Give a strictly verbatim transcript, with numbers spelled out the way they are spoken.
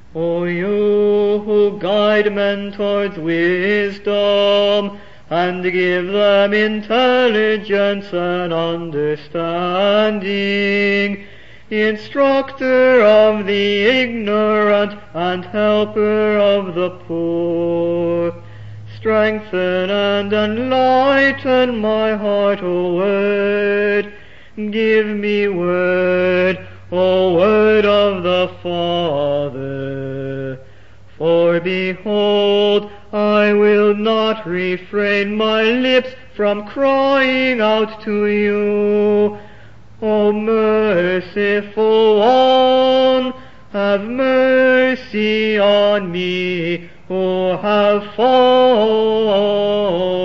O you who guide men towards wisdom, and give them intelligence and understanding, instructor of the ignorant and helper of the poor, strengthen and enlighten my heart, O Word. Give me word, O Word of the Father. For behold, I will not refrain my lips from crying out to you. O merciful One, have mercy on me who have fallen.